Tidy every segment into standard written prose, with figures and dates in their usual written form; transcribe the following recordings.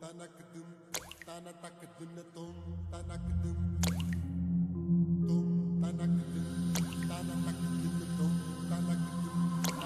tanak dum tanatak dum tum tanak dum tum tanak dum tanatak dum tum tanak dum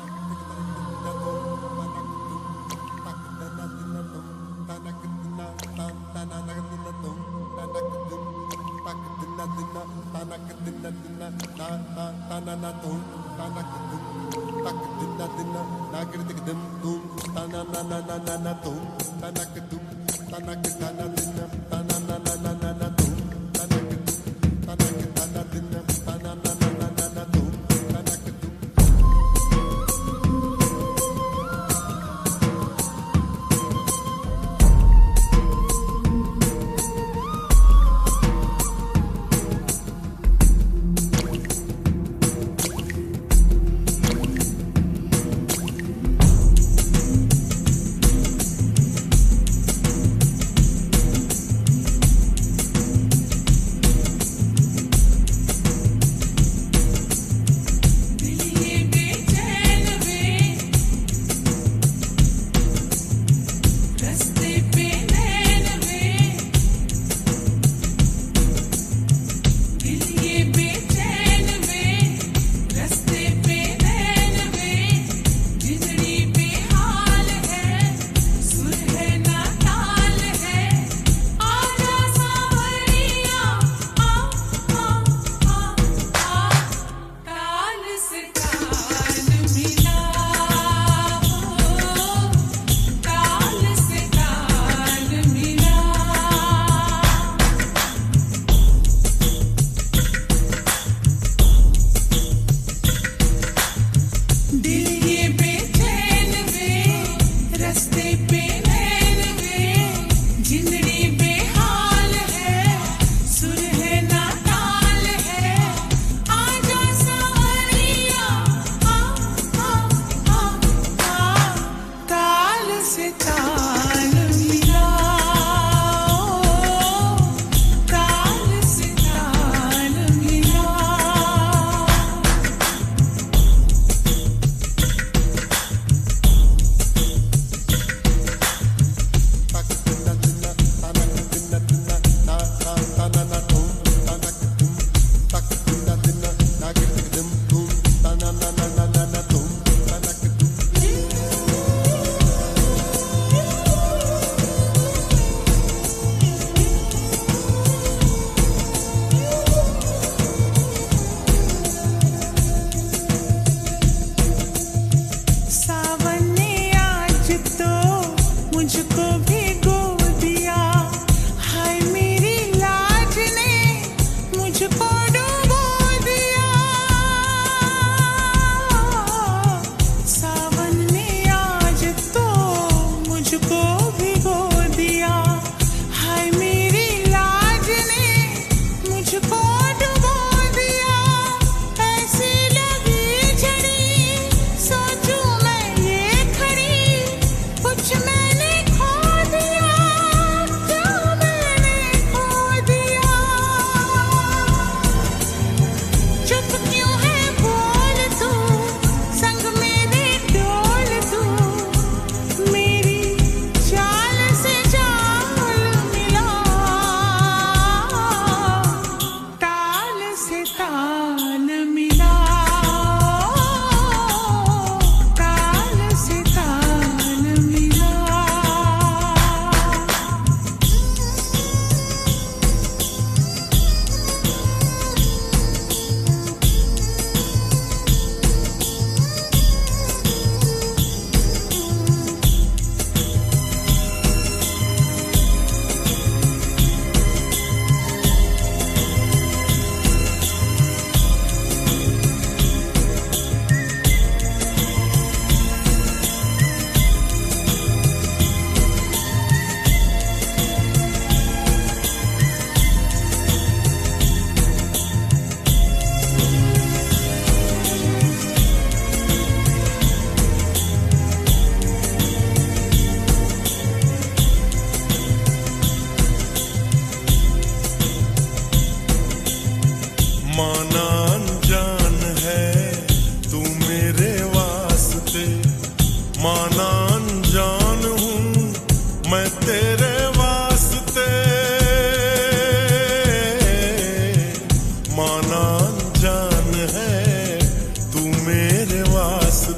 tanak dum tanak dum tanak dum tak dina dina tanak dina dina tanana tum tanak dum tak dina dina nagritik dum tum tanana tum tanak dum tanak dana dina tanana tum tanak dum tanak dana dina tanana tum tanak dum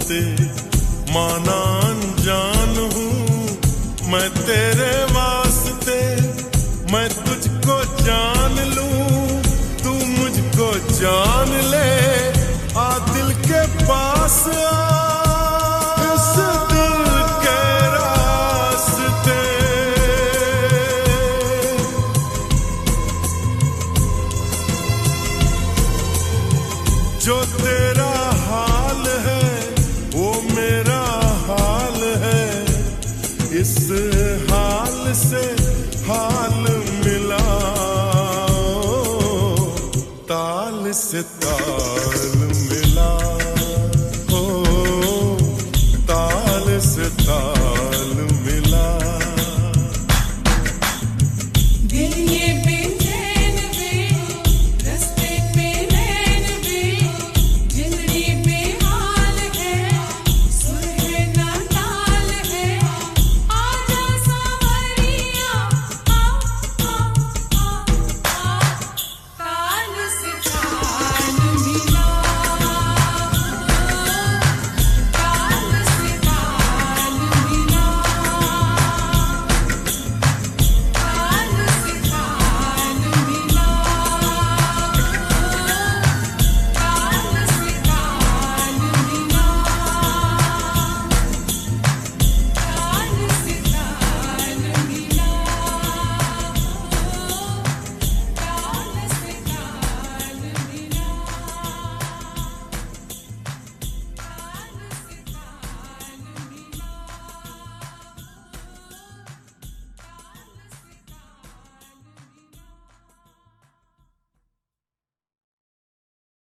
वास्ते माना अनजान हूँ मैं तेरे वास्ते। मैं तुझको जान लूं तू मुझको जान ले, आ दिल के पास आ